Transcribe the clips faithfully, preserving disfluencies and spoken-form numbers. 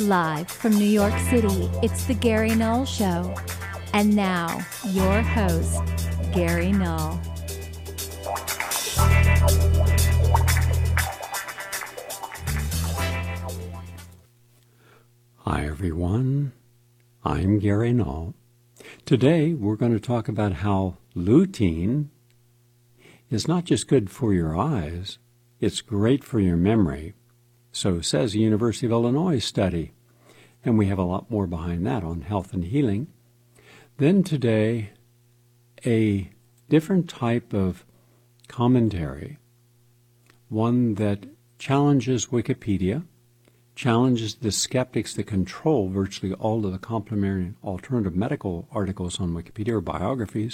Live from New York City, it's the Gary Null Show. And now, your host, Gary Null. Hi, everyone. I'm Gary Null. Today, we're going to talk about how lutein is not just good for your eyes, it's great for your memory. So says the University of Illinois study. And we have a lot more behind that on health and healing. Then today, a different type of commentary, one that challenges Wikipedia, challenges the skeptics that control virtually all of the complementary and alternative medical articles on Wikipedia or biographies,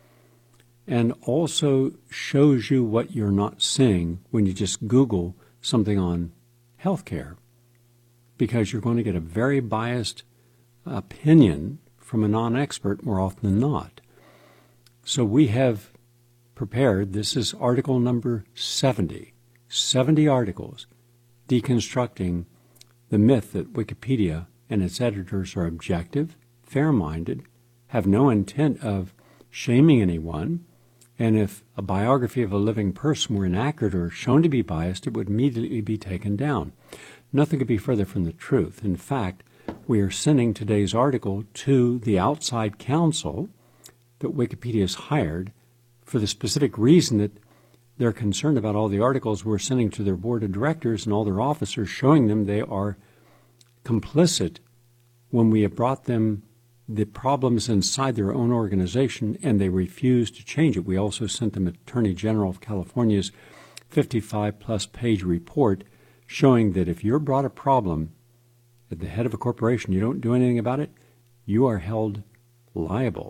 and also shows you what you're not seeing when you just Google something on healthcare, because you're going to get a very biased opinion from a non-expert more often than not. So we have prepared, this is article number seventy, seventy articles deconstructing the myth that Wikipedia and its editors are objective, fair-minded, have no intent of shaming anyone, and if a biography of a living person were inaccurate or shown to be biased, it would immediately be taken down. Nothing could be further from the truth. In fact, we are sending today's article to the outside counsel that Wikipedia has hired for the specific reason that they're concerned about all the articles we're sending to their board of directors and all their officers, showing them they are complicit when we have brought them the problems inside their own organization, and they refuse to change it. We also sent them Attorney General of California's fifty-five plus page report showing that if you're brought a problem at the head of a corporation, you don't do anything about it, you are held liable.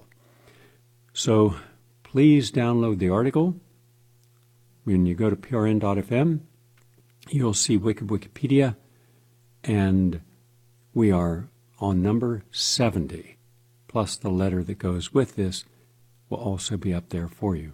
So please download the article. When you go to P R N dot F M, you'll see Wicked Wikipedia, and we are on number seventy. Plus the letter that goes with this will also be up there for you.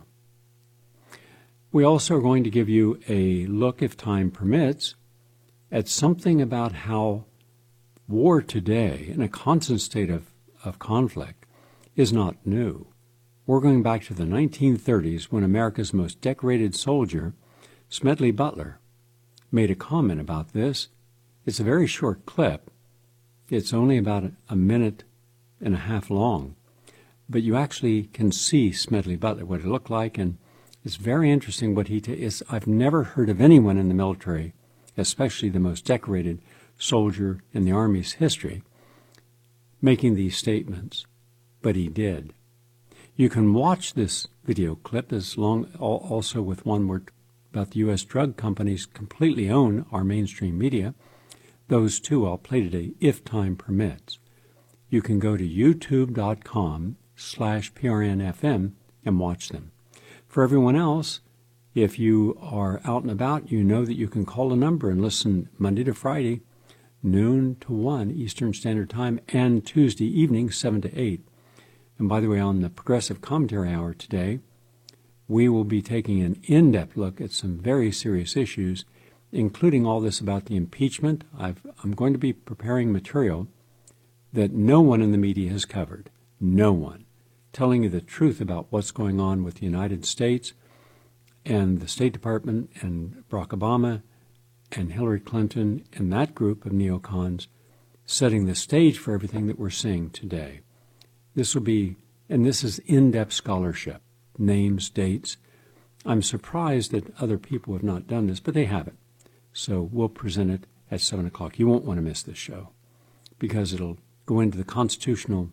We also are going to give you a look, if time permits, at something about how war today, in a constant state of, of conflict, is not new. We're going back to the nineteen thirties when America's most decorated soldier, Smedley Butler, made a comment about this. It's a very short clip. It's only about a minute and a half long, but you actually can see Smedley Butler, what it looked like, and it's very interesting what he t- is. I've never heard of anyone in the military, especially the most decorated soldier in the Army's history, making these statements, but he did. You can watch this video clip as long, also with one where about the U S drug companies completely own our mainstream media. Those two I'll play today, if time permits. You can go to youtube.com slash PRNFM and watch them. For everyone else, if you are out and about, you know that you can call a number and listen Monday to Friday, noon to one Eastern Standard Time, and Tuesday evening, seven to eight. And by the way, on the Progressive Commentary Hour today, we will be taking an in-depth look at some very serious issues, including all this about the impeachment. I've, I'm going to be preparing material that no one in the media has covered, no one, telling you the truth about what's going on with the United States and the State Department and Barack Obama and Hillary Clinton and that group of neocons, setting the stage for everything that we're seeing today. This will be, and this is in-depth scholarship, names, dates. I'm surprised that other people have not done this, but they haven't. So we'll present it at seven o'clock. You won't want to miss this show because it'll go into the constitutional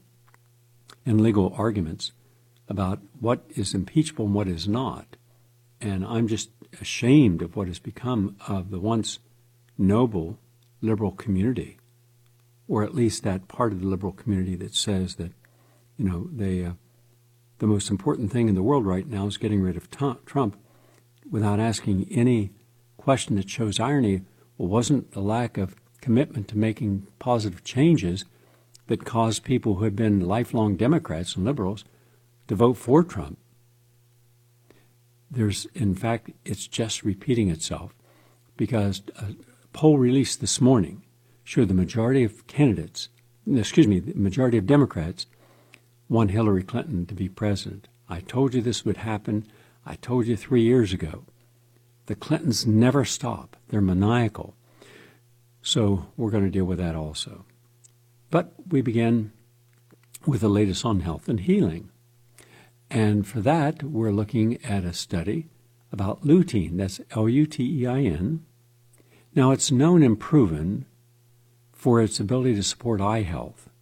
and legal arguments about what is impeachable and what is not. And I'm just ashamed of what has become of the once noble liberal community, or at least that part of the liberal community that says that, you know, they, uh, the most important thing in the world right now is getting rid of t- Trump without asking any question that shows irony. Well, wasn't the lack of commitment to making positive changes that caused people who had been lifelong Democrats and liberals to vote for Trump? There's, in fact, it's just repeating itself, because a poll released this morning showed the majority of candidates, excuse me, the majority of Democrats want Hillary Clinton to be president. I told you this would happen. I told you three years ago. The Clintons never stop. They're maniacal. So we're going to deal with that also. But we begin with the latest on health and healing. And for that, we're looking at a study about lutein. That's L U T E I N. Now, it's known and proven for its ability to support eye health.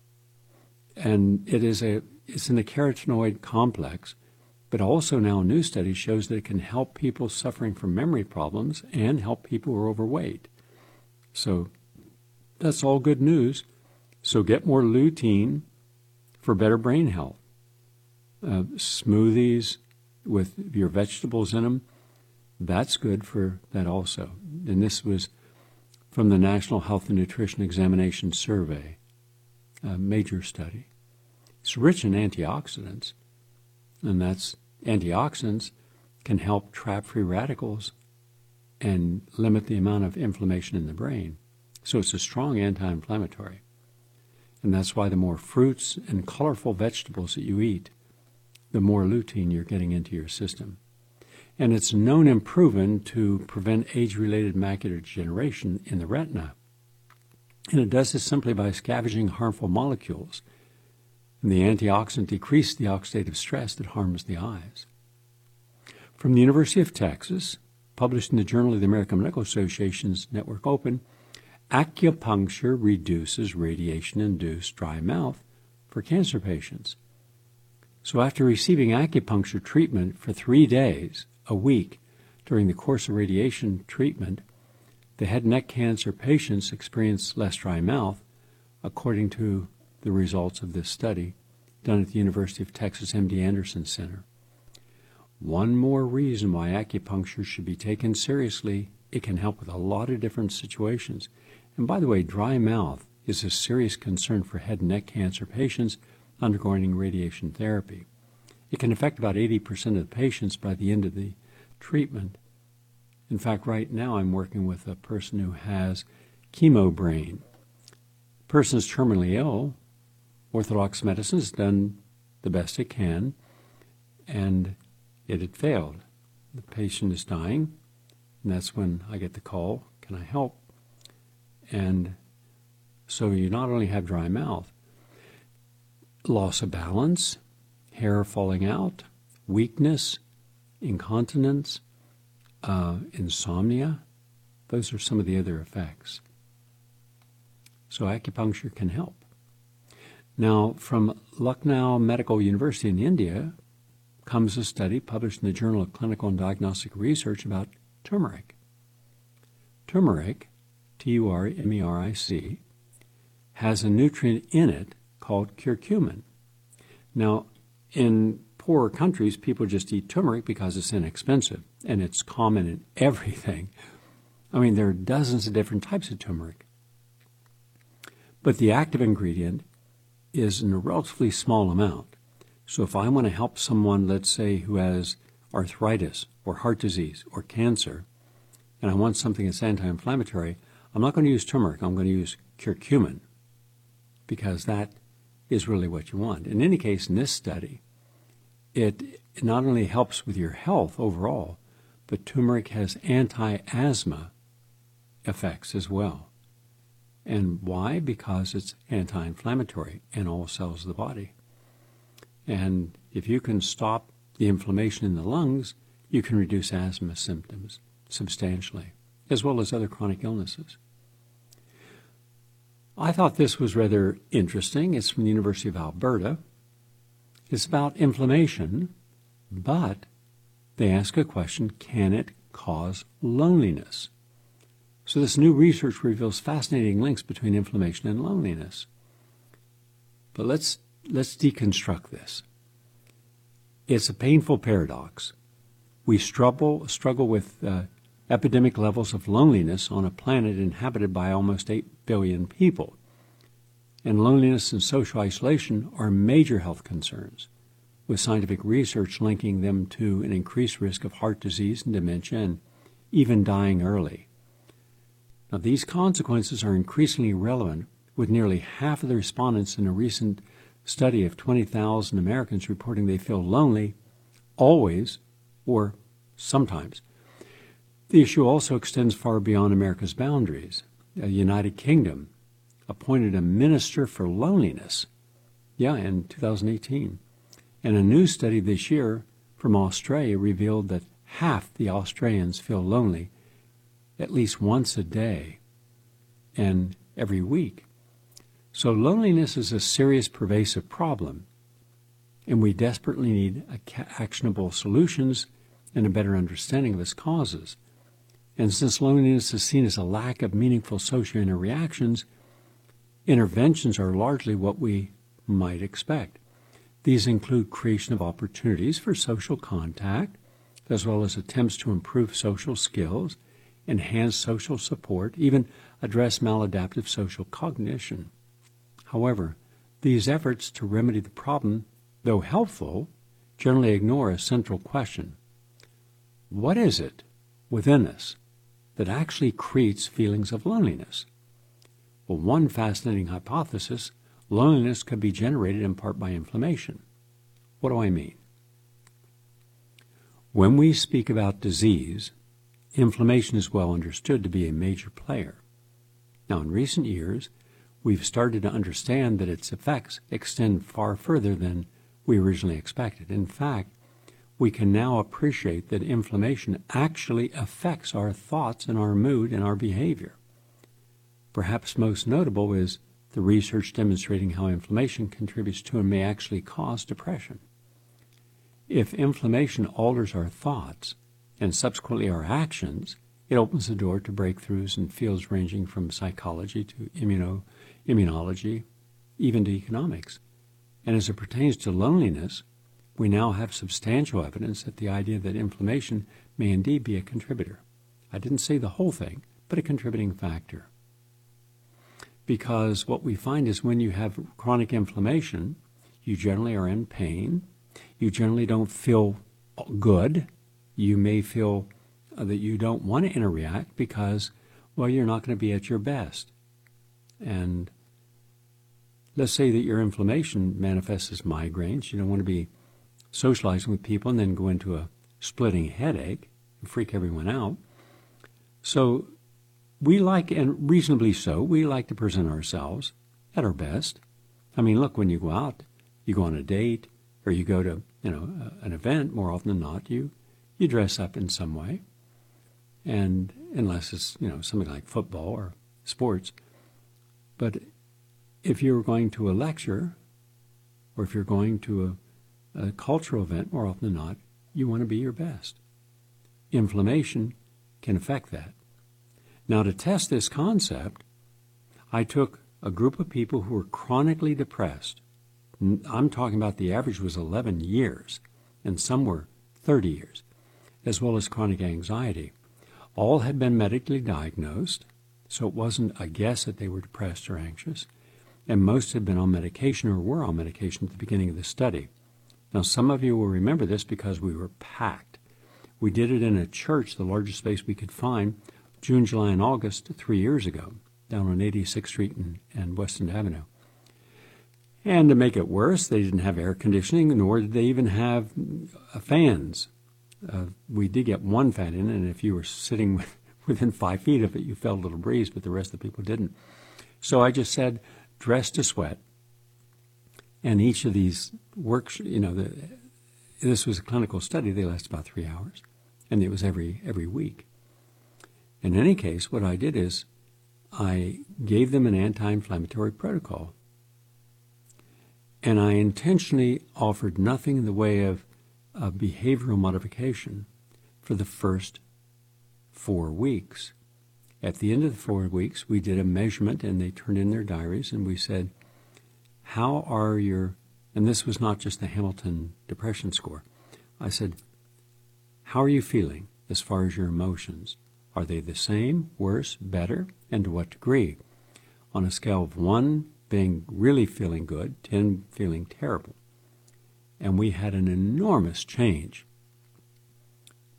And it is a, it's in the carotenoid complex, but also now a new study shows that it can help people suffering from memory problems and help people who are overweight. So that's all good news. So get more lutein for better brain health. Uh, smoothies with your vegetables in them, that's good for that also. And this was from the National Health and Nutrition Examination Survey, a major study. It's rich in antioxidants, and that's antioxidants can help trap free radicals and limit the amount of inflammation in the brain. So it's a strong anti-inflammatory. And that's why the more fruits and colorful vegetables that you eat, the more lutein you're getting into your system. And it's known and proven to prevent age-related macular degeneration in the retina. And it does this simply by scavenging harmful molecules. And the antioxidant decreases the oxidative stress that harms the eyes. From the University of Texas, published in the Journal of the American Medical Association's Network Open, acupuncture reduces radiation-induced dry mouth for cancer patients. So after receiving acupuncture treatment for three days, a week, during the course of radiation treatment, the head and neck cancer patients experienced less dry mouth, according to the results of this study done at the University of Texas M D Anderson Center. One more reason why acupuncture should be taken seriously, it can help with a lot of different situations. And by the way, dry mouth is a serious concern for head and neck cancer patients undergoing radiation therapy. It can affect about eighty percent of the patients by the end of the treatment. In fact, right now I'm working with a person who has chemo brain. The person is terminally ill. Orthodox medicine has done the best it can, and it had failed. The patient is dying, and that's when I get the call, can I help? And so you not only have dry mouth, loss of balance, hair falling out, weakness, incontinence, uh, insomnia. Those are some of the other effects. So acupuncture can help. Now, from Lucknow Medical University in India comes a study published in the Journal of Clinical and Diagnostic Research about turmeric. Turmeric, T U R M E R I C, has a nutrient in it called curcumin. Now, in poorer countries, people just eat turmeric because it's inexpensive, and it's common in everything. I mean, there are dozens of different types of turmeric. But the active ingredient is in a relatively small amount. So if I want to help someone, let's say, who has arthritis or heart disease or cancer, and I want something that's anti-inflammatory, I'm not going to use turmeric. I'm going to use curcumin, because that is really what you want. In any case, in this study, it, it not only helps with your health overall, but turmeric has anti-asthma effects as well. And why? Because it's anti-inflammatory in all cells of the body. And if you can stop the inflammation in the lungs, you can reduce asthma symptoms substantially, as well as other chronic illnesses. I thought this was rather interesting. It's from the University of Alberta. It's about inflammation, but they ask a question, can it cause loneliness? So this new research reveals fascinating links between inflammation and loneliness. But let's let's deconstruct this. It's a painful paradox. We struggle struggle with uh, epidemic levels of loneliness on a planet inhabited by almost eight billion people. And loneliness and social isolation are major health concerns, with scientific research linking them to an increased risk of heart disease and dementia and even dying early. Now, these consequences are increasingly relevant, with nearly half of the respondents in a recent study of twenty thousand Americans reporting they feel lonely always or sometimes. The issue also extends far beyond America's boundaries. The United Kingdom appointed a minister for loneliness, yeah, in two thousand eighteen. And a new study this year from Australia revealed that half the Australians feel lonely at least once a day and every week. So loneliness is a serious, pervasive problem, and we desperately need actionable solutions and a better understanding of its causes. And since loneliness is seen as a lack of meaningful social interactions, interventions are largely what we might expect. These include creation of opportunities for social contact, as well as attempts to improve social skills, enhance social support, even address maladaptive social cognition. However, these efforts to remedy the problem, though helpful, generally ignore a central question. What is it within us that actually creates feelings of loneliness? Well, one fascinating hypothesis, loneliness could be generated in part by inflammation. What do I mean? When we speak about disease, inflammation is well understood to be a major player. Now, in recent years, we've started to understand that its effects extend far further than we originally expected. In fact, we can now appreciate that inflammation actually affects our thoughts and our mood and our behavior. Perhaps most notable is the research demonstrating how inflammation contributes to and may actually cause depression. If inflammation alters our thoughts and subsequently our actions, it opens the door to breakthroughs in fields ranging from psychology to immuno, immunology, even to economics. And as it pertains to loneliness, we now have substantial evidence that the idea that inflammation may indeed be a contributor. I didn't say the whole thing, but a contributing factor. Because what we find is when you have chronic inflammation, you generally are in pain, you generally don't feel good, you may feel that you don't want to interact because, well, you're not going to be at your best. And let's say that your inflammation manifests as migraines. You don't want to be socializing with people and then go into a splitting headache and freak everyone out. So we like, and reasonably so, we like to present ourselves at our best. I mean, look, when you go out, you go on a date, or you go to, you know, an event, more often than not, you you dress up in some way. And unless it's, you know, something like football or sports. But if you're going to a lecture, or if you're going to a, a cultural event, more often than not, you want to be your best. Inflammation can affect that. Now, to test this concept, I took a group of people who were chronically depressed. I'm talking about the average was eleven years, and some were thirty years, as well as chronic anxiety. All had been medically diagnosed, so it wasn't a guess that they were depressed or anxious, and most had been on medication or were on medication at the beginning of the study. Now, some of you will remember this because we were packed. We did it in a church, the largest space we could find, June, July, and August three years ago, down on eighty-sixth Street and, and West End Avenue. And to make it worse, they didn't have air conditioning, nor did they even have uh, fans. Uh, we did get one fan in, and if you were sitting with, within five feet of it, you felt a little breeze, but the rest of the people didn't. So I just said, dress to sweat. And each of these works, you know, the, this was a clinical study. They lasted about three hours, and it was every every week. In any case, what I did is I gave them an anti-inflammatory protocol. And I intentionally offered nothing in the way of, of behavioral modification for the first four weeks. At the end of the four weeks, we did a measurement, and they turned in their diaries, and we said, how are your, and this was not just the Hamilton Depression Score. I said, how are you feeling as far as your emotions? Are they the same, worse, better, and to what degree? On a scale of one being really feeling good, ten feeling terrible. And we had an enormous change.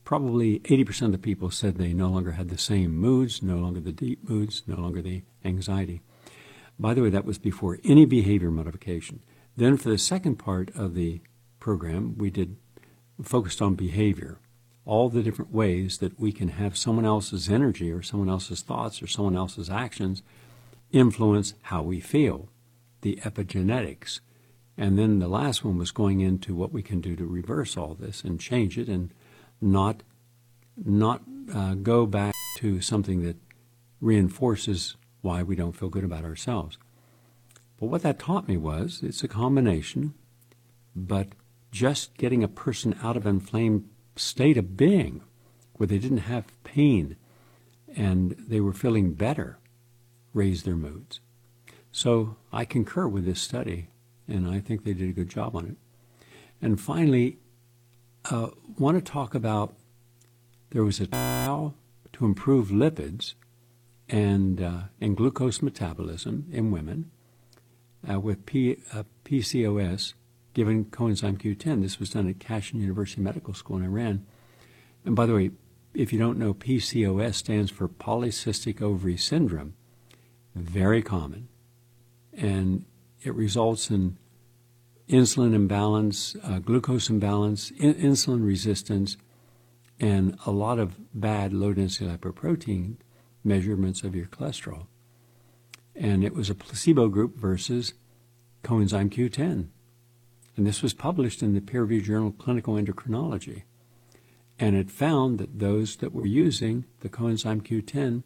probably eighty percent of the people said they no longer had the same moods, no longer the deep moods, no longer the anxiety. By the way, that was before any behavior modification. Then for the second part of the program, we did focused on behavior, all the different ways that we can have someone else's energy or someone else's thoughts or someone else's actions influence how we feel, the epigenetics. And then the last one was going into what we can do to reverse all this and change it and not not uh, go back to something that reinforces why we don't feel good about ourselves. But what that taught me was it's a combination, but just getting a person out of an inflamed state of being where they didn't have pain and they were feeling better raised their moods. So I concur with this study, and I think they did a good job on it. And finally, uh, want to talk about there was a trial to improve lipids and uh, and glucose metabolism in women uh, with P, uh, P C O S given coenzyme Q ten. This was done at Kashan University Medical School in Iran. And by the way, if you don't know, P C O S stands for polycystic ovary syndrome. Very common. And it results in insulin imbalance, uh, glucose imbalance, in- insulin resistance, and a lot of bad low-density lipoprotein measurements of your cholesterol. And it was a placebo group versus coenzyme Q ten. And this was published in the peer-reviewed journal Clinical Endocrinology. And it found that those that were using the coenzyme Q ten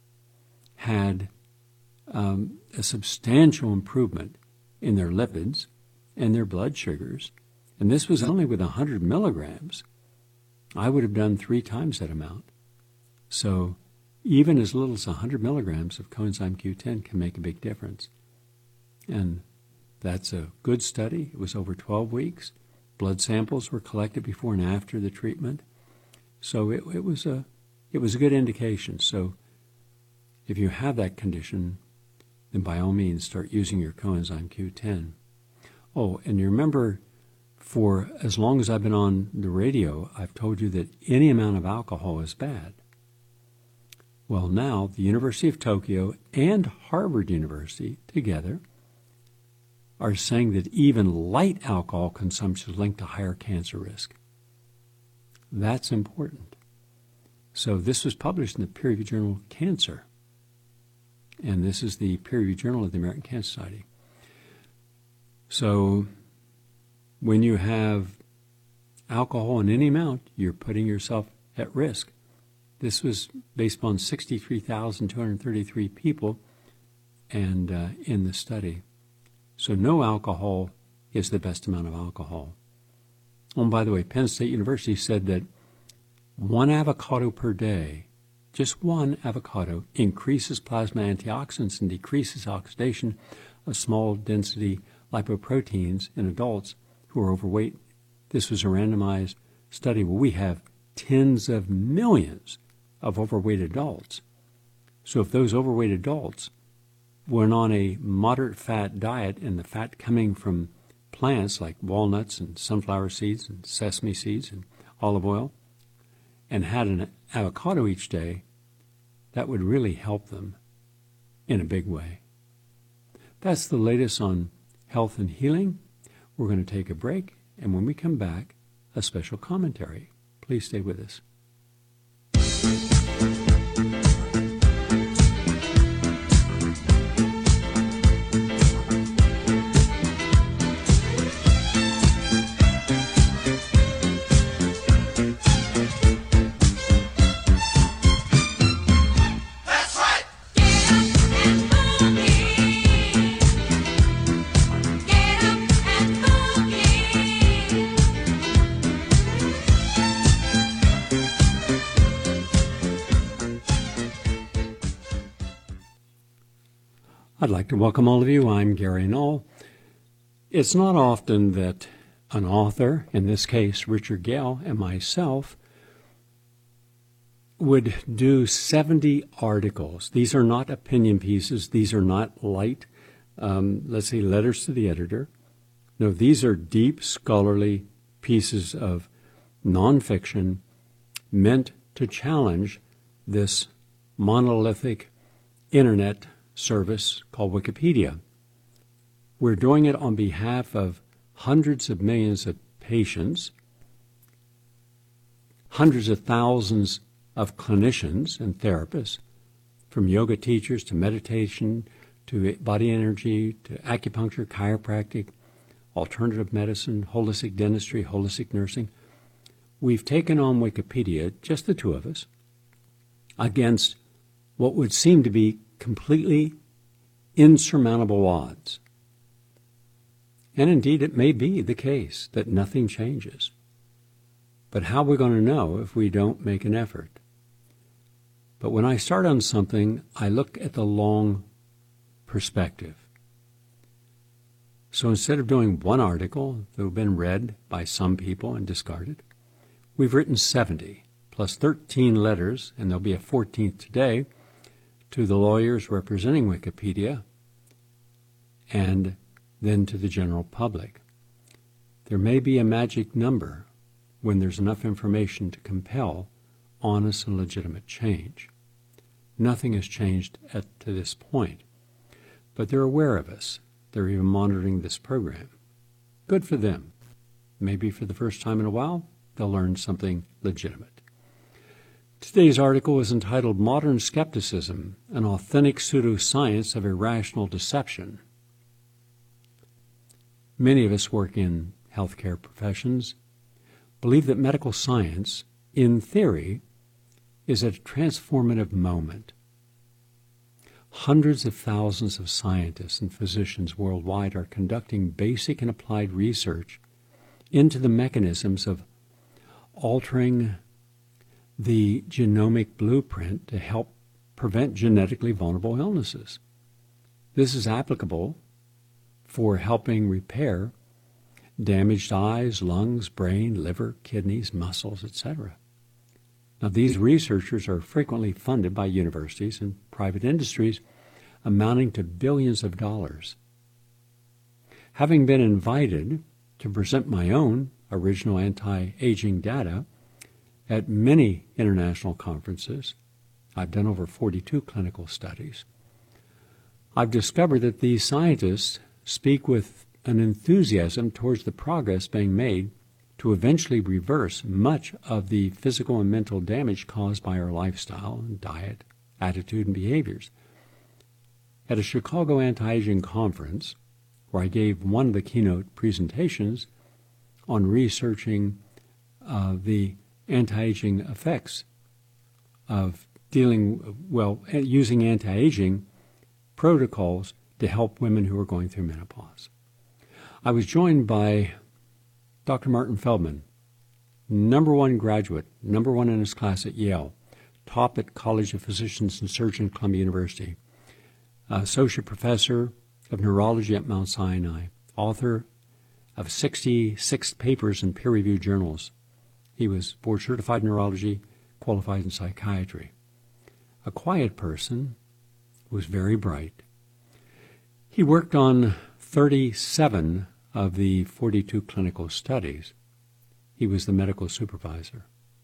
had um, a substantial improvement in their lipids and their blood sugars. And this was only with one hundred milligrams. I would have done three times that amount. So even as little as one hundred milligrams of coenzyme Q ten can make a big difference. And that's a good study. It was over twelve weeks. Blood samples were collected before and after the treatment. So it, it was a it was a good indication. So if you have that condition, then by all means start using your coenzyme Q ten. Oh, and you remember, for as long as I've been on the radio, I've told you that any amount of alcohol is bad. Well, now the University of Tokyo and Harvard University together are saying that even light alcohol consumption is linked to higher cancer risk. That's important. So this was published in the peer-reviewed journal Cancer. And this is the peer-reviewed journal of the American Cancer Society. So when you have alcohol in any amount, you're putting yourself at risk. This was based on sixty-three thousand two hundred thirty-three people and uh, in the study. So no alcohol is the best amount of alcohol. Oh, and by the way, Penn State University said that one avocado per day, just one avocado, increases plasma antioxidants and decreases oxidation of small density lipoproteins in adults who are overweight. This was a randomized study where we have tens of millions of overweight adults. So if those overweight adults were on a moderate fat diet, and the fat coming from plants like walnuts and sunflower seeds and sesame seeds and olive oil, and had an avocado each day, that would really help them in a big way. That's the latest on health and healing. We're going to take a break, and when we come back, a special commentary. Please stay with us. I'd like to welcome all of you. I'm Gary Null. It's not often that an author, in this case Richard Gale, and myself would do seventy articles. These are not opinion pieces. These are not light, um, let's say, letters to the editor. No, these are deep, scholarly pieces of nonfiction meant to challenge this monolithic internet service called Wikipedia. We're doing it on behalf of hundreds of millions of patients, hundreds of thousands of clinicians and therapists, from yoga teachers to meditation to body energy to acupuncture, chiropractic, alternative medicine, holistic dentistry, holistic nursing. We've taken on Wikipedia, just the two of us, against what would seem to be completely insurmountable odds. And indeed, it may be the case that nothing changes. But how are we going to know if we don't make an effort? But when I start on something, I look at the long perspective. So instead of doing one article that have been read by some people and discarded, we've written seventy, plus thirteen letters, and there'll be a fourteenth today, to the lawyers representing Wikipedia, and then to the general public. There may be a magic number when there's enough information to compel honest and legitimate change. Nothing has changed at, to this point, but they're aware of us. They're even monitoring this program. Good for them. Maybe for the first time in a while, they'll learn something legitimate. Today's article is entitled Modern Skepticism, an Authentic Pseudoscience of Irrational Deception. Many of us work in healthcare professions, believe that medical science, in theory, is at a transformative moment. Hundreds of thousands of scientists and physicians worldwide are conducting basic and applied research into the mechanisms of altering the genomic blueprint to help prevent genetically vulnerable illnesses. This is applicable for helping repair damaged eyes, lungs, brain, liver, kidneys, muscles, et cetera. Now, these researchers are frequently funded by universities and private industries, amounting to billions of dollars. Having been invited to present my own original anti-aging data at many international conferences, I've done over forty-two clinical studies, I've discovered that these scientists speak with an enthusiasm towards the progress being made to eventually reverse much of the physical and mental damage caused by our lifestyle and diet, attitude, and behaviors. At a Chicago anti-aging conference, where I gave one of the keynote presentations on researching uh, the anti-aging effects of dealing, well, using anti-aging protocols to help women who are going through menopause, I was joined by Doctor Martin Feldman, number one graduate, number one in his class at Yale, top at College of Physicians and Surgeons, Columbia University, associate professor of neurology at Mount Sinai, author of sixty-six papers in peer-reviewed journals. He was board-certified in neurology, qualified in psychiatry. A quiet person who was very bright. He worked on thirty-seven of the forty-two clinical studies. He was the medical supervisor.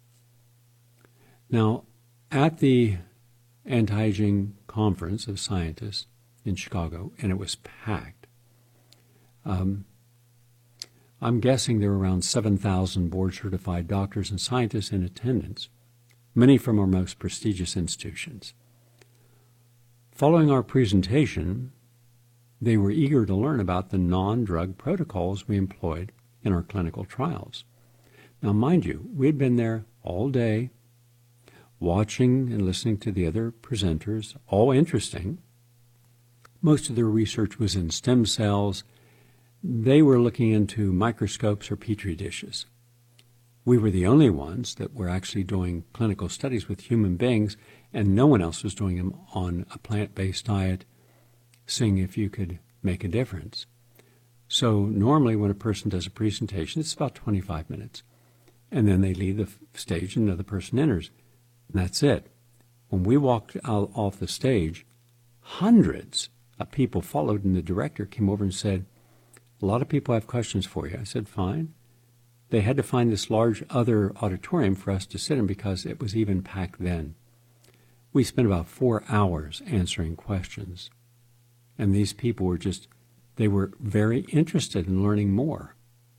Now, at the anti-aging conference of scientists in Chicago, and it was packed, um, I'm guessing there were around seven thousand board-certified doctors and scientists in attendance, many from our most prestigious institutions. Following our presentation, they were eager to learn about the non-drug protocols we employed in our clinical trials. Now, mind you, we had been there all day, watching and listening to the other presenters, all interesting. Most of their research was in stem cells. They were looking into microscopes or petri dishes. We were the only ones that were actually doing clinical studies with human beings, and no one else was doing them on a plant-based diet, seeing if you could make a difference. So normally when a person does a presentation, it's about twenty-five minutes. And then they leave the stage and another person enters. And that's it. When we walked out off the stage, hundreds of people followed, and the director came over and said, "A lot of people have questions for you." I said, "Fine. they had to find this large other auditorium for us to sit in because it was even packed then. We spent about four hours answering questions. And these people were just, they were very interested in learning more.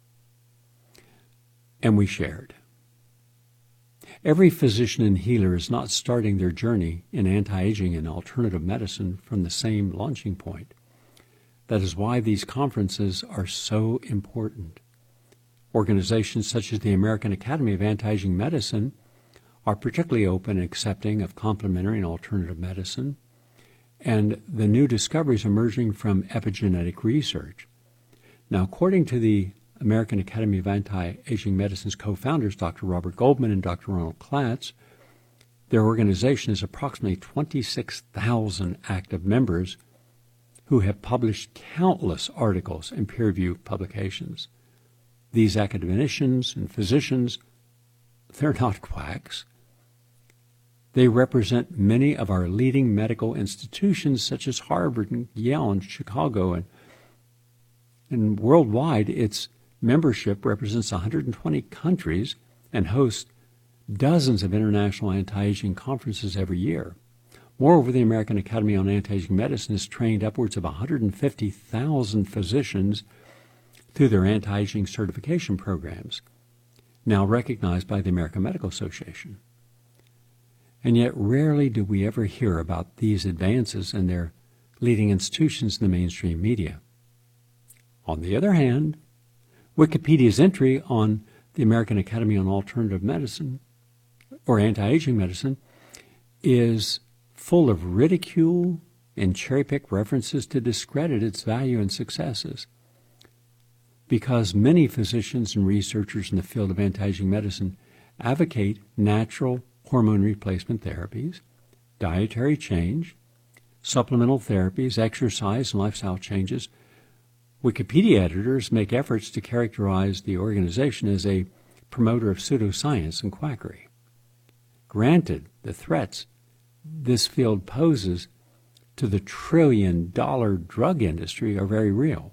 And we shared. Every physician and healer is not starting their journey in anti-aging and alternative medicine from the same launching point. That is why these conferences are so important. Organizations such as the American Academy of Anti-Aging Medicine are particularly open and accepting of complementary and alternative medicine and the new discoveries emerging from epigenetic research. Now, according to the American Academy of Anti-Aging Medicine's co-founders, Doctor Robert Goldman and Doctor Ronald Klatz, their organization has approximately twenty-six thousand active members who have published countless articles and peer-reviewed publications. These academicians and physicians, they're not quacks. They represent many of our leading medical institutions such as Harvard and Yale and Chicago. And, and worldwide, its membership represents one hundred twenty countries and hosts dozens of international anti-aging conferences every year. Moreover, the American Academy on Anti-Aging Medicine has trained upwards of one hundred fifty thousand physicians through their anti-aging certification programs, now recognized by the American Medical Association. And yet rarely do we ever hear about these advances in their leading institutions in the mainstream media. On the other hand, Wikipedia's entry on the American Academy on Alternative Medicine, or Anti-Aging Medicine, is full of ridicule and cherry-picked references to discredit its value and successes. Because many physicians and researchers in the field of anti-aging medicine advocate natural hormone replacement therapies, dietary change, supplemental therapies, exercise, and lifestyle changes, Wikipedia editors make efforts to characterize the organization as a promoter of pseudoscience and quackery. Granted, the threats this field poses to the trillion-dollar drug industry are very real.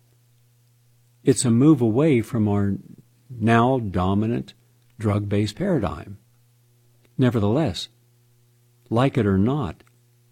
It's a move away from our now dominant drug-based paradigm. Nevertheless, like it or not,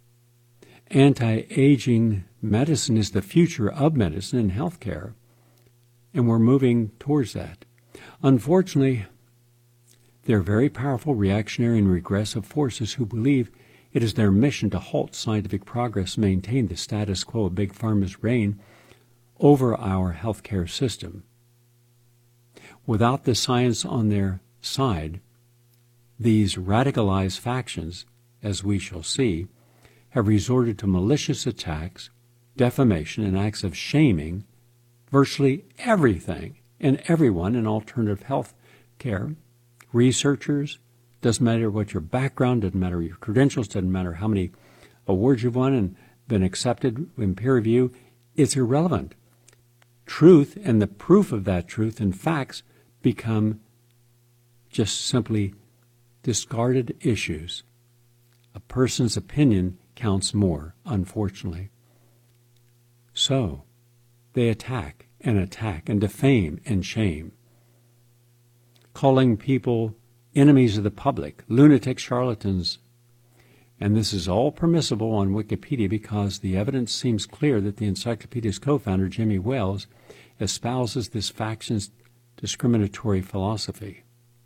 anti-aging medicine is the future of medicine and healthcare, and we're moving towards that. Unfortunately, there are very powerful reactionary and regressive forces who believe it is their mission to halt scientific progress and maintain the status quo of Big Pharma's reign over our healthcare system. Without the science on their side, these radicalized factions, as we shall see, have resorted to malicious attacks, defamation, and acts of shaming virtually everything and everyone in alternative health care. Researchers, doesn't matter what your background, doesn't matter your credentials, doesn't matter how many awards you've won and been accepted in peer review, it's irrelevant. Truth and the proof of that truth and facts become just simply discarded issues. A person's opinion counts more, unfortunately. So, they attack and attack and defame and shame, calling people enemies of the public, lunatic charlatans. And this is all permissible on Wikipedia because the evidence seems clear that the encyclopedia's co-founder, Jimmy Wales, espouses this faction's discriminatory philosophy.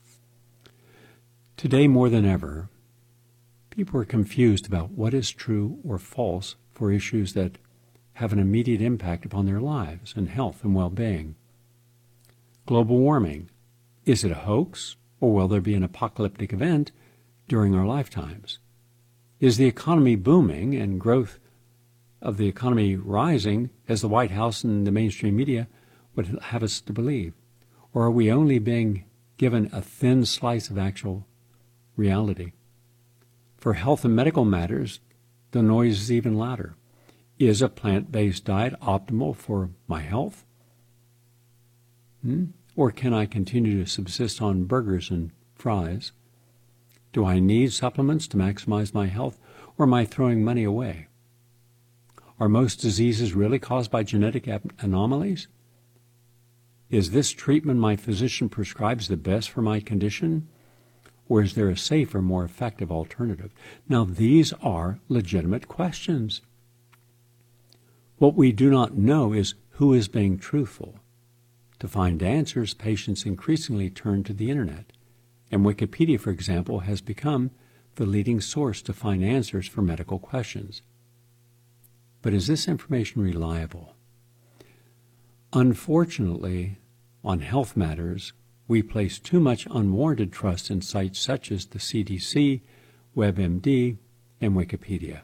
Today, more than ever, people are confused about what is true or false for issues that have an immediate impact upon their lives and health and well-being. Global warming, is it a hoax, or will there be an apocalyptic event during our lifetimes? Is the economy booming and growth of the economy rising, as the White House and the mainstream media would have us to believe? Or are we only being given a thin slice of actual reality? For health and medical matters, the noise is even louder. Is a plant-based diet optimal for my health? Hmm? Or can I continue to subsist on burgers and fries? Do I need supplements to maximize my health, or am I throwing money away? Are most diseases really caused by genetic ab- anomalies? Is this treatment my physician prescribes the best for my condition? Or is there a safer, more effective alternative? Now, these are legitimate questions. What we do not know is who is being truthful. To find answers, patients increasingly turn to the Internet. And Wikipedia, for example, has become the leading source to find answers for medical questions. But is this information reliable? Unfortunately, on health matters, we place too much unwarranted trust in sites such as the C D C, WebMD, and Wikipedia.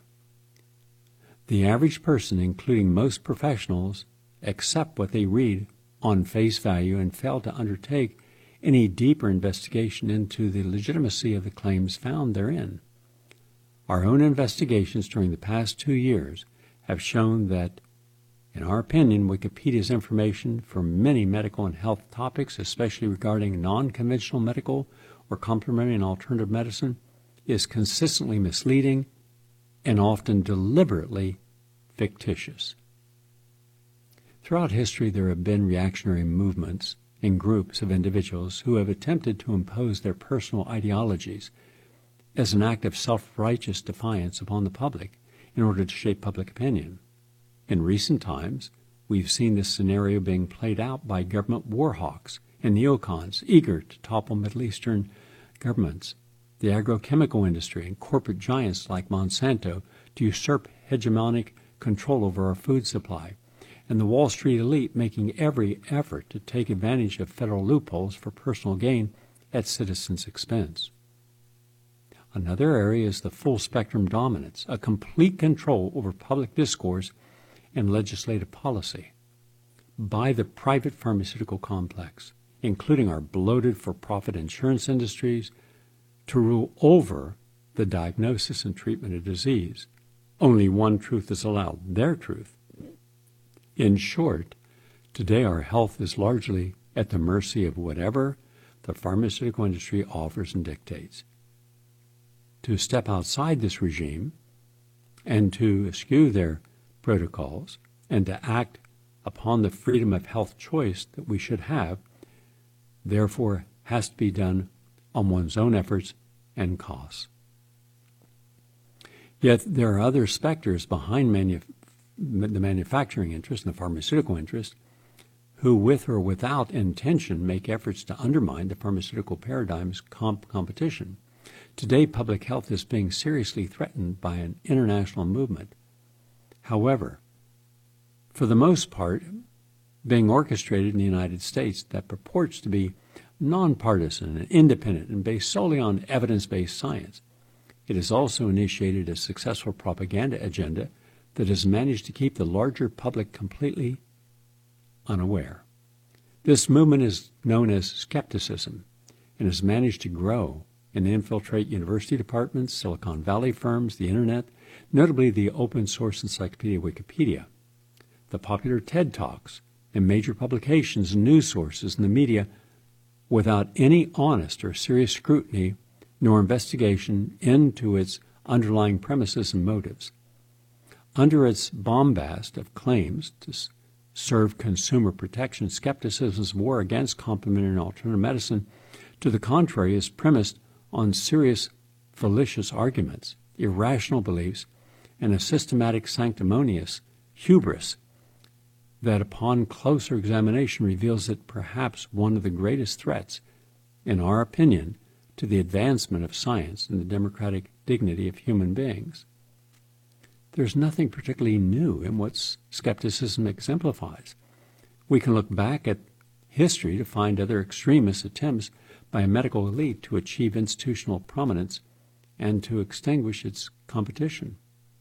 The average person, including most professionals, accept what they read on face value and fail to undertake any deeper investigation into the legitimacy of the claims found therein. Our own investigations during the past two years have shown that, in our opinion, Wikipedia's information for many medical and health topics, especially regarding non-conventional medical or complementary and alternative medicine, is consistently misleading and often deliberately fictitious. Throughout history, there have been reactionary movements and groups of individuals who have attempted to impose their personal ideologies as an act of self-righteous defiance upon the public in order to shape public opinion. In recent times, we've seen this scenario being played out by government war hawks and neocons eager to topple Middle Eastern governments, the agrochemical industry, and corporate giants like Monsanto to usurp hegemonic control over our food supply, and the Wall Street elite making every effort to take advantage of federal loopholes for personal gain at citizens' expense. Another area is the full-spectrum dominance, a complete control over public discourse and legislative policy by the private pharmaceutical complex, including our bloated for-profit insurance industries, to rule over the diagnosis and treatment of disease. Only one truth is allowed, their truth. In short, today our health is largely at the mercy of whatever the pharmaceutical industry offers and dictates. To step outside this regime and to eschew their protocols and to act upon the freedom of health choice that we should have, therefore has to be done on one's own efforts and costs. Yet there are other specters behind manu- the manufacturing interest and the pharmaceutical interest who, with or without intention, make efforts to undermine the pharmaceutical paradigm's comp- competition. Today, public health is being seriously threatened by an international movement. However, for the most part, being orchestrated in the United States that purports to be nonpartisan and independent and based solely on evidence-based science. It has also initiated a successful propaganda agenda that has managed to keep the larger public completely unaware. This movement is known as skepticism and has managed to grow and infiltrate university departments, Silicon Valley firms, the Internet, notably the open-source encyclopedia Wikipedia, the popular TED Talks, and major publications and news sources in the media without any honest or serious scrutiny nor investigation into its underlying premises and motives. Under its bombast of claims to s- serve consumer protection, skepticism's war against complementary and alternative medicine, to the contrary, is premised on serious, fallacious arguments, irrational beliefs, and a systematic sanctimonious hubris that upon closer examination reveals that perhaps one of the greatest threats, in our opinion, to the advancement of science and the democratic dignity of human beings. There's nothing particularly new in what skepticism exemplifies. We can look back at history to find other extremist attempts by a medical elite to achieve institutional prominence and to extinguish its competition.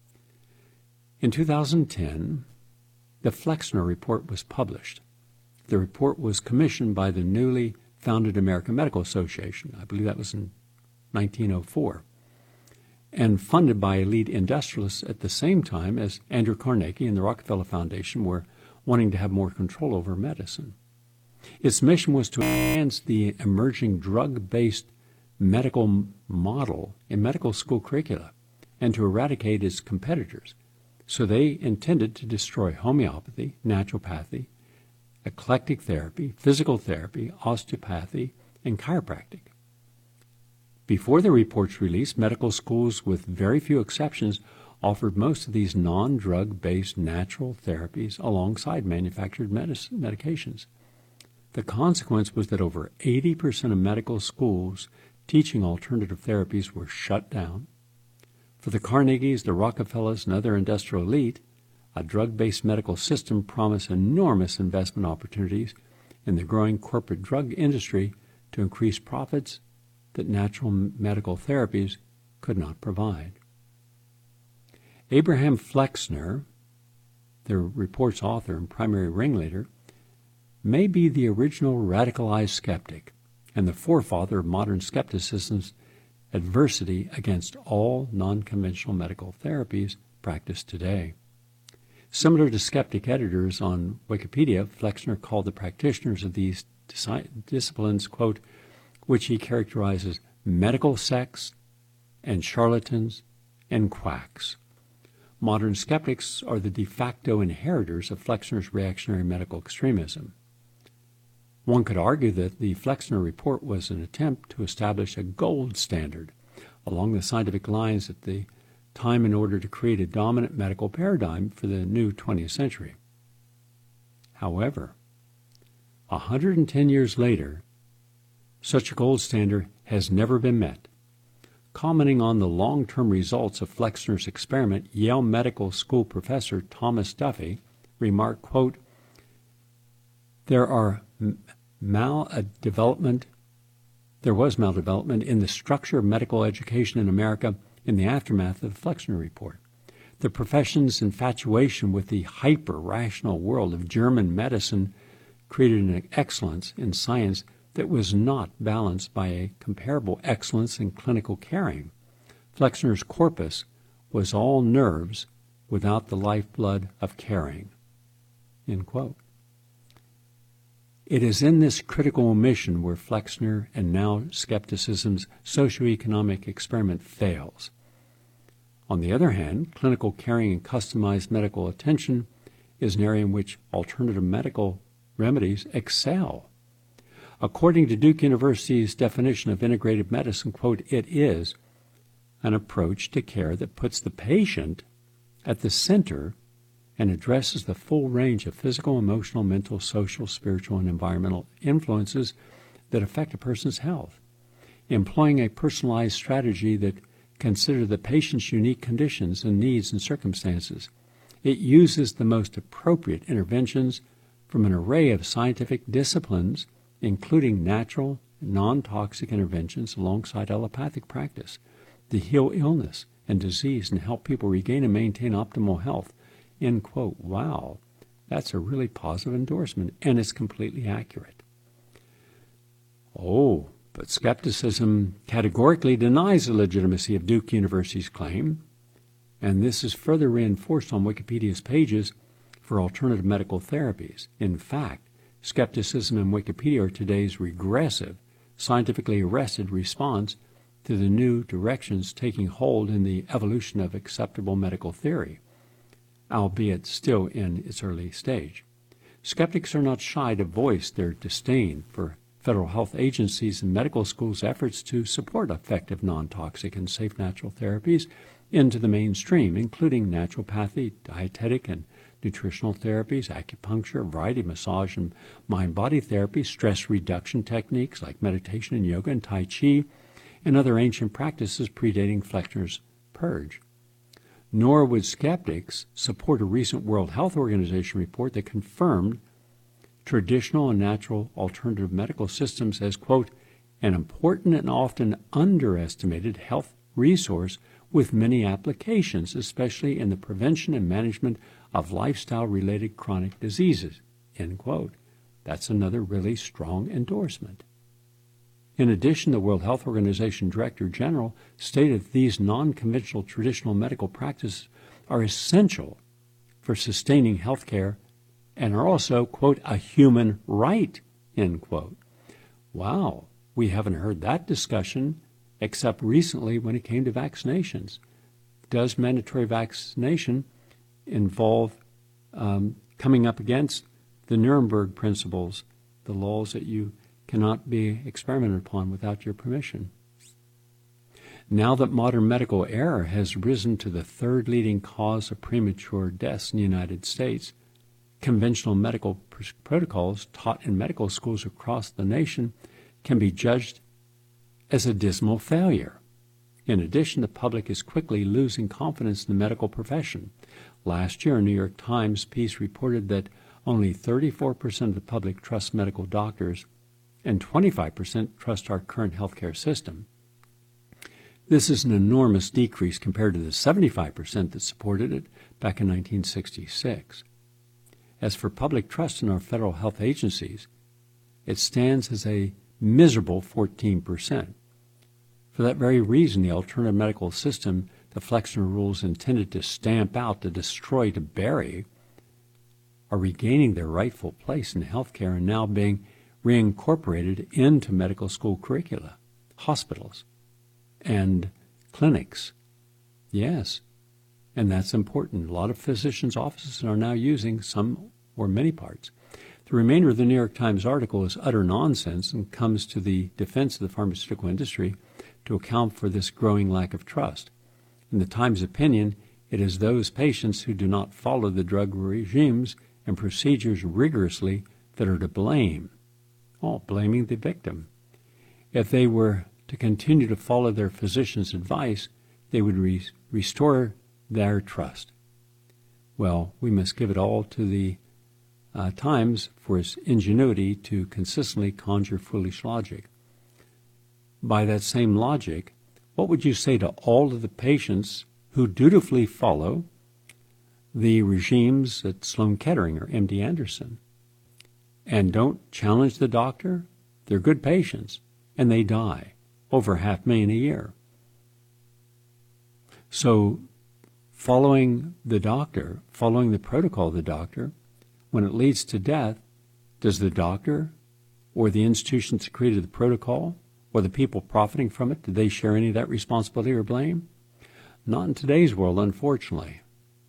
In two thousand ten, the Flexner Report was published. The report was commissioned by the newly founded American Medical Association. I believe that was in nineteen oh four. And funded by elite industrialists at the same time as Andrew Carnegie and the Rockefeller Foundation were wanting to have more control over medicine. Its mission was to enhance the emerging drug-based medical model in medical school curricula and to eradicate its competitors. So they intended to destroy homeopathy, naturopathy, eclectic therapy, physical therapy, osteopathy, and chiropractic. Before the report's release, medical schools, with very few exceptions, offered most of these non-drug-based natural therapies alongside manufactured medic- medications. The consequence was that over eighty percent of medical schools teaching alternative therapies were shut down. For the Carnegies, the Rockefellers, and other industrial elite, a drug-based medical system promised enormous investment opportunities in the growing corporate drug industry to increase profits that natural medical therapies could not provide. Abraham Flexner, the report's author and primary ringleader, may be the original radicalized skeptic and the forefather of modern skepticism's adversity against all non-conventional medical therapies practiced today. Similar to skeptic editors on Wikipedia, Flexner called the practitioners of these dis- disciplines, quote, which he characterizes medical sects and charlatans and quacks. Modern skeptics are the de facto inheritors of Flexner's reactionary medical extremism. One could argue that the Flexner report was an attempt to establish a gold standard along the scientific lines at the time in order to create a dominant medical paradigm for the new twentieth century. However, one hundred ten years later, such a gold standard has never been met. Commenting on the long-term results of Flexner's experiment, Yale Medical School professor Thomas Duffy remarked, quote, there are maldevelopment, there was maldevelopment in the structure of medical education in America in the aftermath of the Flexner report. The profession's infatuation with the hyper-rational world of German medicine created an excellence in science that was not balanced by a comparable excellence in clinical caring. Flexner's corpus was all nerves without the lifeblood of caring. End quote. It is in this critical omission where Flexner and now skepticism's socioeconomic experiment fails. On the other hand, clinical caring and customized medical attention is an area in which alternative medical remedies excel. According to Duke University's definition of integrative medicine, quote, it is an approach to care that puts the patient at the center and addresses the full range of physical, emotional, mental, social, spiritual, and environmental influences that affect a person's health. Employing a personalized strategy that considers the patient's unique conditions and needs and circumstances. It uses the most appropriate interventions from an array of scientific disciplines, including natural, non-toxic interventions alongside allopathic practice, to heal illness and disease and help people regain and maintain optimal health. End quote. Wow, that's a really positive endorsement, and it's completely accurate. Oh, but skepticism categorically denies the legitimacy of Duke University's claim, and this is further reinforced on Wikipedia's pages for alternative medical therapies. In fact, skepticism and Wikipedia are today's regressive, scientifically arrested response to the new directions taking hold in the evolution of acceptable medical theory, albeit still in its early stage. Skeptics are not shy to voice their disdain for federal health agencies and medical schools' efforts to support effective, non-toxic, and safe natural therapies into the mainstream, including naturopathy, dietetic and nutritional therapies, acupuncture, a variety of massage and mind-body therapy, stress reduction techniques like meditation and yoga and Tai Chi, and other ancient practices predating Flexner's purge. Nor would skeptics support a recent World Health Organization report that confirmed traditional and natural alternative medical systems as, quote, an important and often underestimated health resource with many applications, especially in the prevention and management of lifestyle-related chronic diseases, end quote. That's another really strong endorsement. In addition, the World Health Organization Director General stated that these non-conventional traditional medical practices are essential for sustaining health care and are also, quote, a human right, end quote. Wow, we haven't heard that discussion except recently when it came to vaccinations. Does mandatory vaccination involve um, coming up against the Nuremberg principles, the laws that you cannot be experimented upon without your permission. Now that modern medical error has risen to the third leading cause of premature deaths in the United States, conventional medical pr- protocols taught in medical schools across the nation can be judged as a dismal failure. In addition, the public is quickly losing confidence in the medical profession. Last year, a New York Times piece reported that only thirty-four percent of the public trust medical doctors and twenty-five percent trust our current healthcare system. This is an enormous decrease compared to the seventy-five percent that supported it back in nineteen sixty-six. As for public trust in our federal health agencies, it stands as a miserable fourteen percent. For that very reason, the alternative medical system the Flexner rules intended to stamp out, to destroy, to bury, are regaining their rightful place in healthcare and now being reincorporated into medical school curricula, hospitals, and clinics. Yes, and that's important. A lot of physicians' offices are now using some or many parts. The remainder of the New York Times article is utter nonsense and comes to the defense of the pharmaceutical industry to account for this growing lack of trust. In the Times' opinion, it is those patients who do not follow the drug regimes and procedures rigorously that are to blame. Oh, blaming the victim. If they were to continue to follow their physician's advice, they would re- restore their trust. Well, we must give it all to the uh, Times for its ingenuity to consistently conjure foolish logic. By that same logic, what would you say to all of the patients who dutifully follow the regimes at Sloan Kettering or M D Anderson and don't challenge the doctor? They're good patients, and they die. Over half a million a year. So following the doctor, following the protocol of the doctor, when it leads to death, does the doctor or the institutions that created the protocol or the people profiting from it, do they share any of that responsibility or blame? Not in today's world, unfortunately.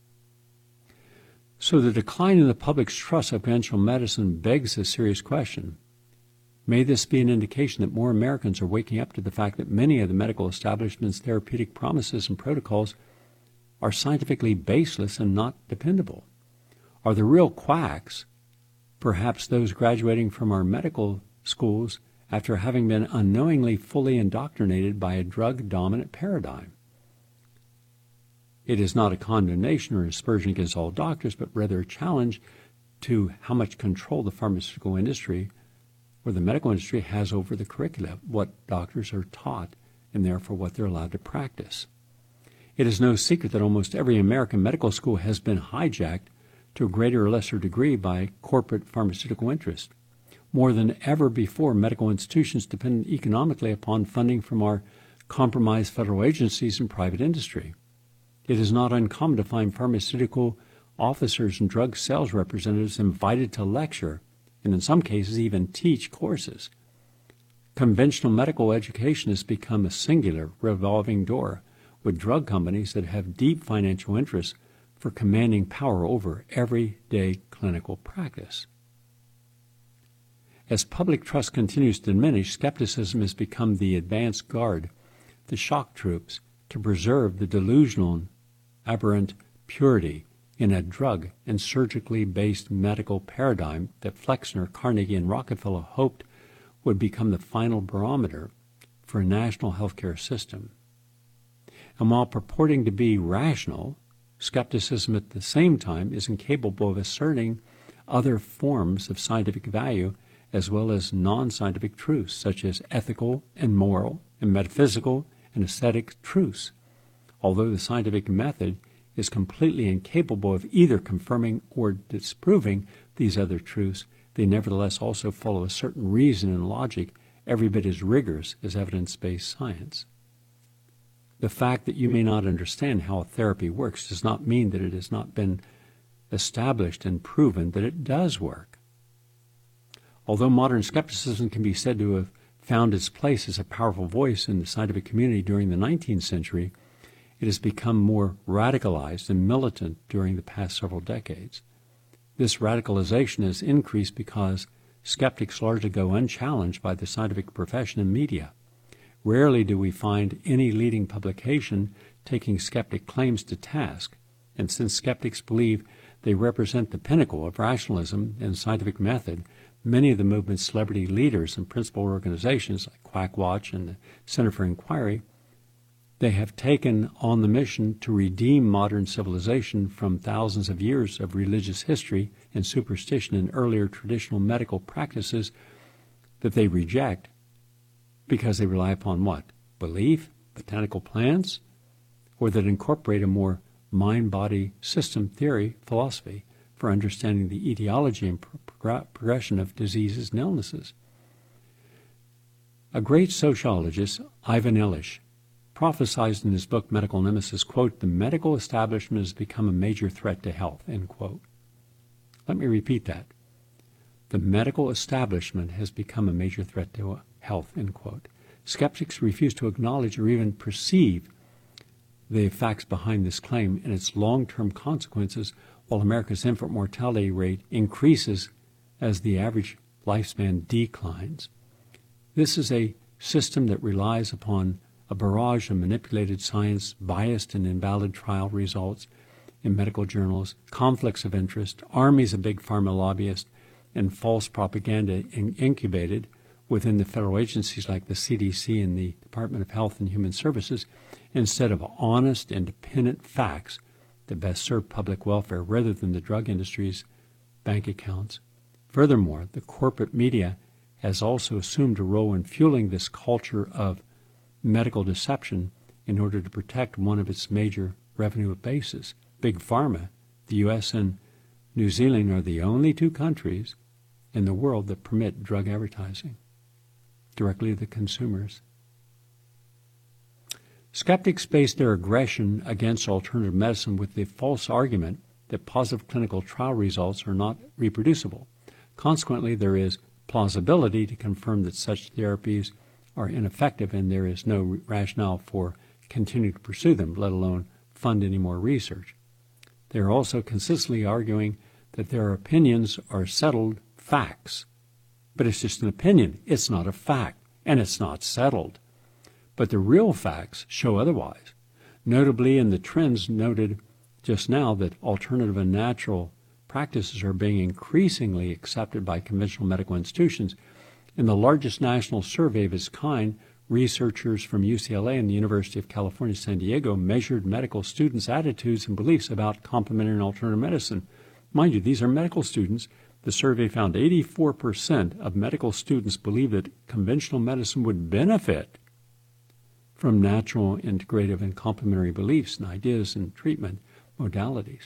So the decline in the public's trust of conventional medicine begs a serious question. May this be an indication that more Americans are waking up to the fact that many of the medical establishment's therapeutic promises and protocols are scientifically baseless and not dependable? Are the real quacks perhaps those graduating from our medical schools after having been unknowingly fully indoctrinated by a drug-dominant paradigm? It is not a condemnation or aspersion against all doctors, but rather a challenge to how much control the pharmaceutical industry or the medical industry has over the curricula, what doctors are taught, and therefore what they're allowed to practice. It is no secret that almost every American medical school has been hijacked to a greater or lesser degree by corporate pharmaceutical interest. More than ever before, medical institutions depend economically upon funding from our compromised federal agencies and private industry. It is not uncommon to find pharmaceutical officers and drug sales representatives invited to lecture, and in some cases even teach courses. Conventional medical education has become a singular revolving door with drug companies that have deep financial interests for commanding power over everyday clinical practice. As public trust continues to diminish, skepticism has become the advance guard, the shock troops, to preserve the delusional and aberrant purity in a drug and surgically based medical paradigm that Flexner, Carnegie, and Rockefeller hoped would become the final barometer for a national healthcare system. And while purporting to be rational, skepticism at the same time is incapable of asserting other forms of scientific value as well as non-scientific truths, such as ethical and moral and metaphysical and aesthetic truths. Although the scientific method is completely incapable of either confirming or disproving these other truths, they nevertheless also follow a certain reason and logic every bit as rigorous as evidence-based science. The fact that you may not understand how a therapy works does not mean that it has not been established and proven that it does work. Although modern skepticism can be said to have found its place as a powerful voice in the scientific community during the nineteenth century, it has become more radicalized and militant during the past several decades. This radicalization has increased because skeptics largely go unchallenged by the scientific profession and media. Rarely do we find any leading publication taking skeptic claims to task, and since skeptics believe they represent the pinnacle of rationalism and scientific method, many of the movement's celebrity leaders and principal organizations like Quackwatch and the Center for Inquiry, they have taken on the mission to redeem modern civilization from thousands of years of religious history and superstition and earlier traditional medical practices that they reject because they rely upon what? Belief, botanical plants, or that incorporate a more mind-body system theory philosophy for understanding the etiology and pro- progression of diseases and illnesses. A great sociologist, Ivan Illich, prophesied in his book Medical Nemesis, quote, "The medical establishment has become a major threat to health," end quote. Let me repeat that. The medical establishment has become a major threat to health, end quote. Skeptics refuse to acknowledge or even perceive the facts behind this claim and its long-term consequences, while America's infant mortality rate increases as the average lifespan declines. This is a system that relies upon a barrage of manipulated science, biased and invalid trial results in medical journals, conflicts of interest, armies of big pharma lobbyists, and false propaganda in- incubated within the federal agencies like the C D C and the Department of Health and Human Services, instead of honest, independent facts that best serve public welfare rather than the drug industry's bank accounts. Furthermore, the corporate media has also assumed a role in fueling this culture of medical deception in order to protect one of its major revenue bases. Big Pharma, the U S and New Zealand are the only two countries in the world that permit drug advertising directly to the consumers. Skeptics base their aggression against alternative medicine with the false argument that positive clinical trial results are not reproducible. Consequently, there is plausibility to confirm that such therapies are ineffective and there is no rationale for continuing to pursue them, let alone fund any more research. They are also consistently arguing that their opinions are settled facts. But it's just an opinion. It's not a fact, and it's not settled. But the real facts show otherwise, notably in the trends noted just now that alternative and natural practices are being increasingly accepted by conventional medical institutions. In the largest national survey of its kind, researchers from U C L A and the University of California, San Diego measured medical students' attitudes and beliefs about complementary and alternative medicine. Mind you, these are medical students. The survey found eighty-four percent of medical students believe that conventional medicine would benefit from natural, integrative, and complementary beliefs and ideas and treatment modalities.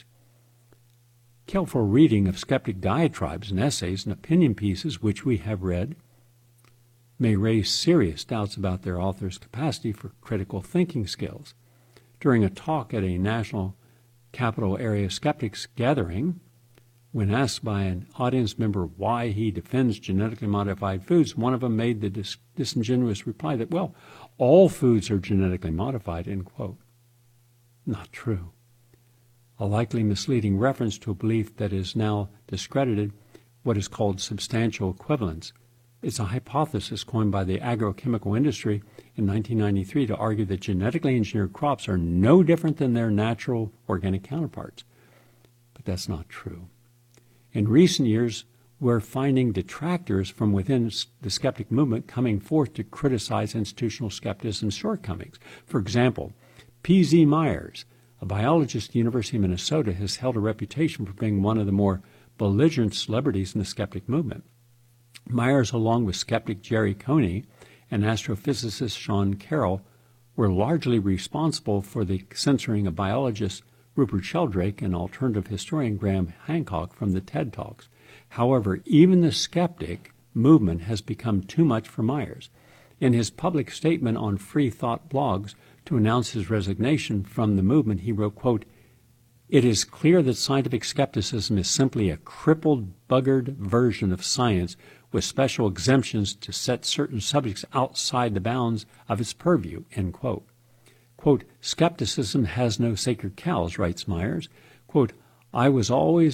Careful reading of skeptic diatribes and essays and opinion pieces, which we have read, may raise serious doubts about their author's capacity for critical thinking skills. During a talk at a national capital area skeptics gathering, when asked by an audience member why he defends genetically modified foods, one of them made the dis- disingenuous reply that, well, all foods are genetically modified, end quote. Not true. A likely misleading reference to a belief that is now discredited, what is called substantial equivalence. It's a hypothesis coined by the agrochemical industry in nineteen ninety-three to argue that genetically engineered crops are no different than their natural organic counterparts. But that's not true. In recent years, we're finding detractors from within the skeptic movement coming forth to criticize institutional skepticism's shortcomings. For example, P Z Myers, a biologist at the University of Minnesota, has held a reputation for being one of the more belligerent celebrities in the skeptic movement. Myers, along with skeptic Jerry Coney and astrophysicist Sean Carroll, were largely responsible for the censoring of biologists Rupert Sheldrake and alternative historian Graham Hancock from the TED Talks. However, even the skeptic movement has become too much for Myers. In his public statement on Free Thought blogs to announce his resignation from the movement, he wrote, quote, "It is clear that scientific skepticism is simply a crippled, buggered version of science with special exemptions to set certain subjects outside the bounds of its purview," end quote. Quote, "Skepticism has no sacred cows," writes Myers. Quote, "I was always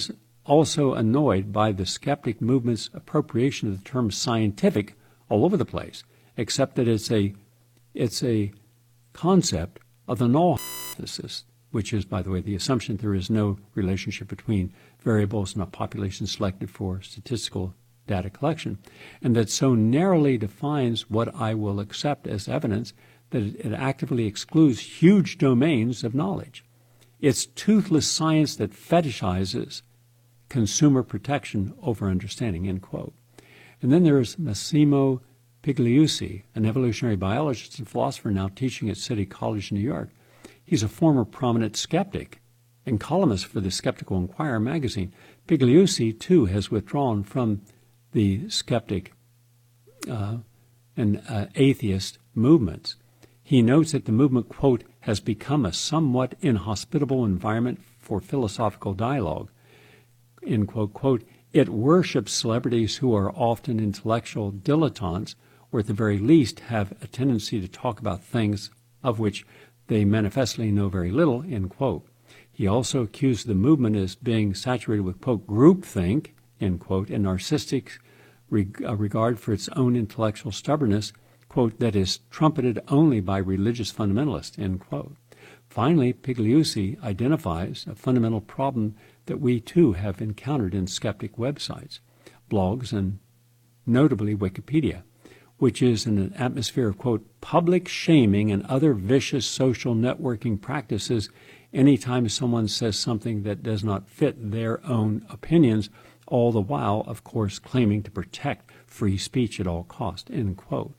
also annoyed by the skeptic movement's appropriation of the term scientific all over the place, except that it's a it's a concept of the null hypothesis, which is, by the way, the assumption that there is no relationship between variables in a population selected for statistical data collection, and that so narrowly defines what I will accept as evidence that it, it actively excludes huge domains of knowledge. It's toothless science that fetishizes consumer protection over understanding, end quote. And then there's Massimo Pigliucci, an evolutionary biologist and philosopher now teaching at City College, New York. He's a former prominent skeptic and columnist for the Skeptical Inquirer magazine. Pigliucci, too, has withdrawn from the skeptic uh, and uh, atheist movements. He notes that the movement, quote, has become a somewhat inhospitable environment for philosophical dialogue, end quote, quote. It worships celebrities who are often intellectual dilettantes, or at the very least have a tendency to talk about things of which they manifestly know very little, end quote. He also accused the movement as being saturated with, quote, groupthink, end quote, and narcissistic reg- uh, regard for its own intellectual stubbornness, quote, that is trumpeted only by religious fundamentalists, end quote. Finally, Pigliucci identifies a fundamental problem that we too have encountered in skeptic websites, blogs, and notably Wikipedia, which is in an atmosphere of, quote, public shaming and other vicious social networking practices anytime someone says something that does not fit their own opinions, all the while, of course, claiming to protect free speech at all cost, end quote.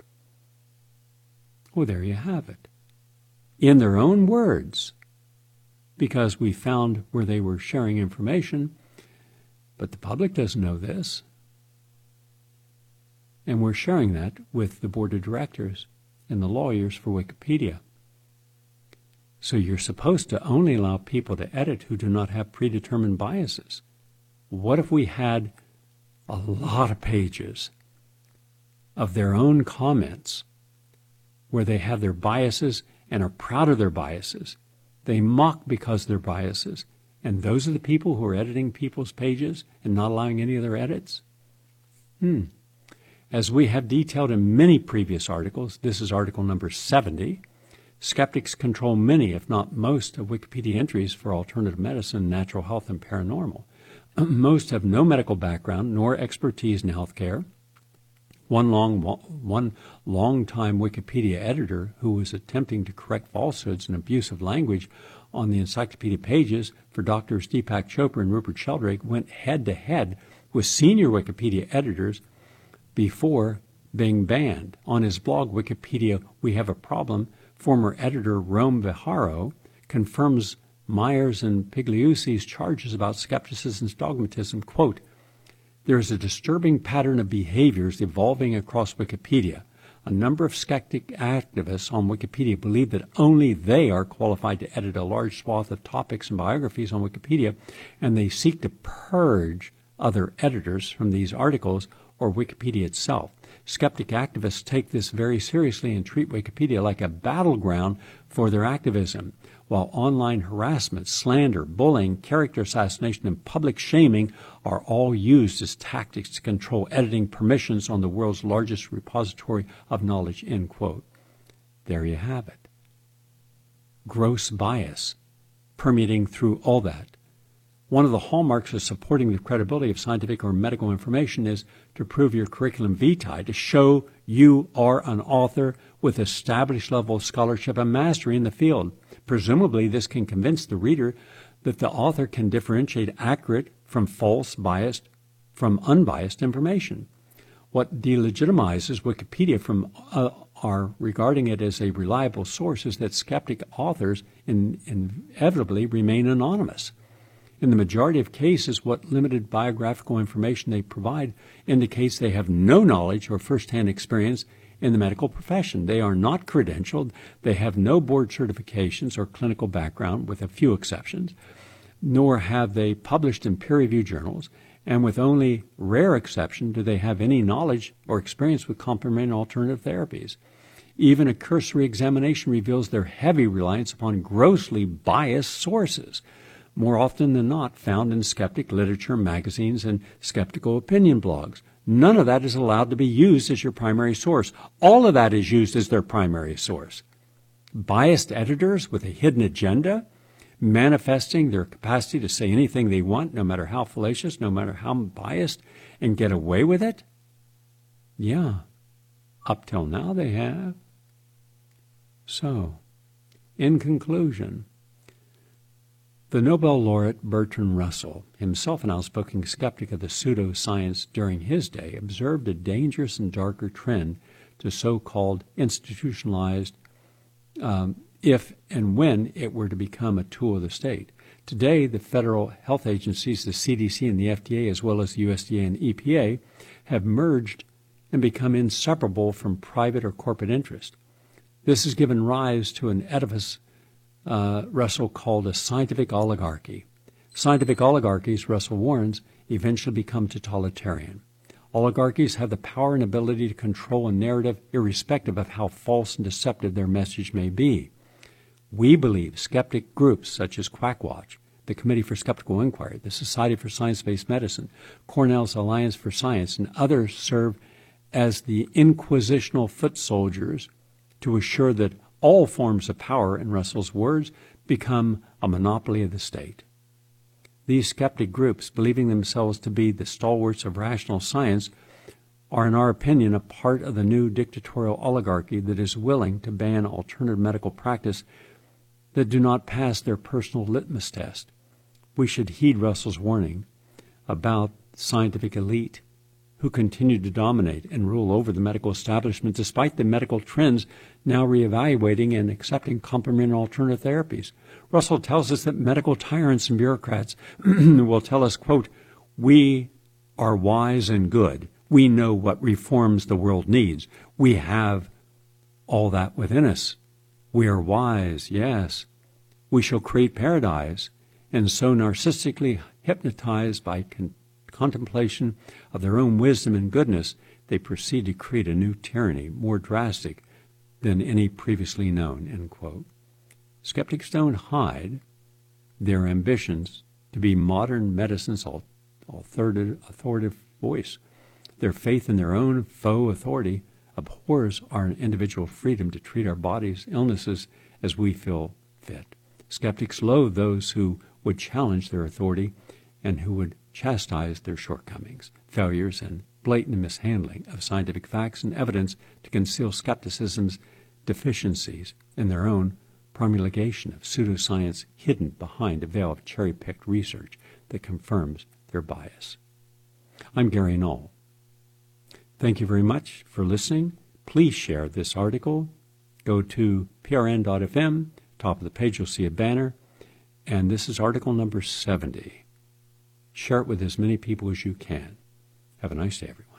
Well, there you have it. In their own words, because we found where they were sharing information, but the public doesn't know this. And we're sharing that with the board of directors and the lawyers for Wikipedia. So you're supposed to only allow people to edit who do not have predetermined biases. What if we had a lot of pages of their own comments where they have their biases and are proud of their biases? They mock because of their biases. And those are the people who are editing people's pages and not allowing any of their edits? Hmm. As we have detailed in many previous articles, this is article number seventy, skeptics control many, if not most, of Wikipedia entries for alternative medicine, natural health, and paranormal. Most have no medical background nor expertise in healthcare. One long, one long-time Wikipedia editor who was attempting to correct falsehoods and abusive language on the encyclopedia pages for Doctors Deepak Chopra and Rupert Sheldrake went head-to-head with senior Wikipedia editors before being banned. On his blog, Wikipedia, We Have a Problem, former editor Rome Viharo confirms Myers and Pigliucci's charges about skepticism and dogmatism, quote, there is a disturbing pattern of behaviors evolving across Wikipedia. A number of skeptic activists on Wikipedia believe that only they are qualified to edit a large swath of topics and biographies on Wikipedia, and they seek to purge other editors from these articles or Wikipedia itself. Skeptic activists take this very seriously and treat Wikipedia like a battleground for their activism, while online harassment, slander, bullying, character assassination, and public shaming are all used as tactics to control editing permissions on the world's largest repository of knowledge, end quote. There you have it. Gross bias permeating through all that. One of the hallmarks of supporting the credibility of scientific or medical information is to prove your curriculum vitae, to show you are an author with established level of scholarship and mastery in the field. Presumably, this can convince the reader that the author can differentiate accurate from false, biased from unbiased information. What delegitimizes Wikipedia from uh, our regarding it as a reliable source is that skeptic authors in, inevitably remain anonymous. In the majority of cases, what limited biographical information they provide indicates they have no knowledge or first-hand experience in the medical profession. They are not credentialed. They have no board certifications or clinical background, with a few exceptions, nor have they published in peer-reviewed journals, and with only rare exception do they have any knowledge or experience with complementary alternative therapies. Even a cursory examination reveals their heavy reliance upon grossly biased sources. more often than not found in skeptic literature, magazines, and skeptical opinion blogs. None of that is allowed to be used as your primary source. All of that is used as their primary source. Biased editors with a hidden agenda, manifesting their capacity to say anything they want, no matter how fallacious, no matter how biased, and get away with it? Yeah, up till now they have. So, in conclusion, the Nobel laureate Bertrand Russell, himself an outspoken skeptic of the pseudoscience during his day, observed a dangerous and darker trend to so-called institutionalized um, if and when it were to become a tool of the state. Today, the federal health agencies, the C D C and the F D A, as well as the U S D A and E P A, have merged and become inseparable from private or corporate interest. This has given rise to an edifice uh, Russell called a scientific oligarchy. Scientific oligarchies, Russell warns, eventually become totalitarian. Oligarchies have the power and ability to control a narrative irrespective of how false and deceptive their message may be. We believe skeptic groups such as Quackwatch, the Committee for Skeptical Inquiry, the Society for Science-Based Medicine, Cornell's Alliance for Science, and others serve as the inquisitional foot soldiers to assure that all forms of power, in Russell's words, become a monopoly of the state. These skeptic groups, believing themselves to be the stalwarts of rational science, are, in our opinion, a part of the new dictatorial oligarchy that is willing to ban alternative medical practice that do not pass their personal litmus test. We should heed Russell's warning about scientific elite who continue to dominate and rule over the medical establishment despite the medical trends now reevaluating and accepting complementary alternative therapies. Russell tells us that medical tyrants and bureaucrats will tell us, quote, "We are wise and good. We know what reforms the world needs. We have all that within us. We are wise, yes. We shall create paradise." And so narcissistically hypnotized by con- contemplation of their own wisdom and goodness, they proceed to create a new tyranny more drastic than any previously known, end quote. Skeptics don't hide their ambitions to be modern medicine's authoritative, authoritative voice. Their faith in their own faux authority abhors our individual freedom to treat our bodies' illnesses as we feel fit. Skeptics loathe those who would challenge their authority and who would chastise their shortcomings, failures, and blatant mishandling of scientific facts and evidence to conceal skepticism's deficiencies in their own promulgation of pseudoscience hidden behind a veil of cherry-picked research that confirms their bias. I'm Gary Null. Thank you very much for listening. Please share this article. Go to P R N dot F M. Top of the page, you'll see a banner. And this is article number seventy. Share it with as many people as you can. Have a nice day, everyone.